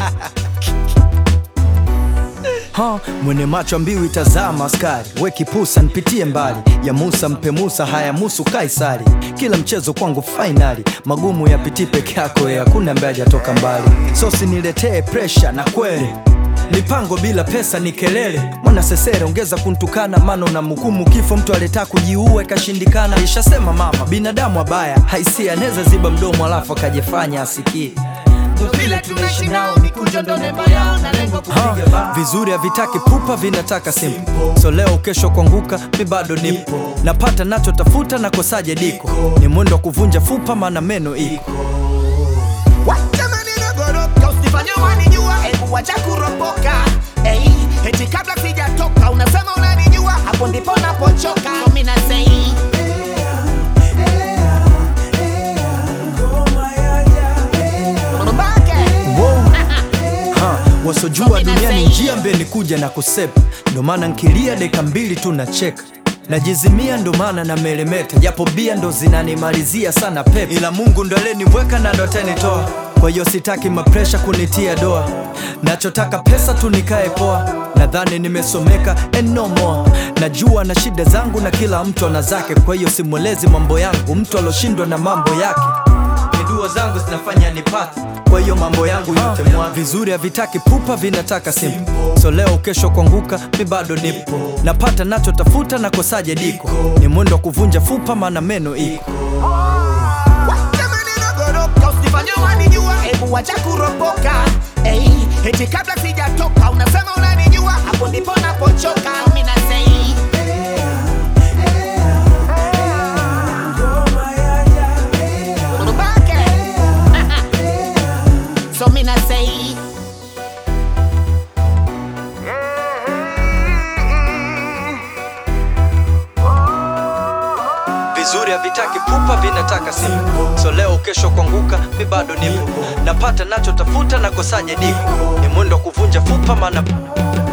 Mwene macho mbiu itazama askari, we kipusa nipitie mbali, ya Musa mpe Musa, haya musu Kaisari. Kila mchezo kwangu finali, magumu yapiti peke yako, hakuna ambaye hajatoka mbali. Sosi niletee pressure na kweli, mipango bila pesa ni kelele. Mwana sesere ongeza kuntukana, mano na mhukumu kifo, mtu aleta kujiua ikashindikana. Ishasema mama, binadamu abaya haisi, aneza ziba mdomo alafu akajifanya asikie. Vile tunaishi nao mikunjo ndo nembo yao na lengo kupiga bao. Vizuri havitaki pupa, vinataka simple. So leo kesho kuanguka, mi bado nipo. Napata nacho tafuta na kosaje diko. Ni mwendo kuvunja fupa maana meno iko. Wacha maneno goroka, usifanye wanijua, hebu wacha kuropoka. Eti kabla sijatoka unasema unanijua, hapo ndipo napochoka. So mimi na say wasojua duniani njia mbele kuja na kusepa. Ndo maana nkilia deka mbili tu na cheka, najizimia ndo maana na melemeta. Japo bia ndo zinanimalizia sana pepe, ila Mungu ndo aleniweka na ndo atanitoa. Kwa hiyo sitaki mapresha kunitia doa, nachotaka pesa tu nikae poa. Nadhani nimesomeka and no more. Najua na shida zangu na kila mtu ana zake, kwa hiyo simwelezi mambo yangu mtu aloshindwa na mambo yake. Dua zangu zinafanya nipate, kwa hiyo mambo yangu yote mwa. Vizuri havitaki pupa, vinataka simple. So leo kesho kuanguka, mi bado nipo. Napata nacho tafuta na kosaje diko. Ni mwendo kuvunja fupa maana meno iko. wacha maneno goroka, usifanye wanijua, hebu wacha kuropoka. Eti kabla sijatoka unasema unanijua, hapo ndipo napochoka. Mimi na say so mimi na say Vizuri havitaki pupa, vinataka simple. So leo kesho kuanguka, mi bado nipo. Napata nacho tafuta na kosaje diko. Ni mwendo kuvunja fupa maana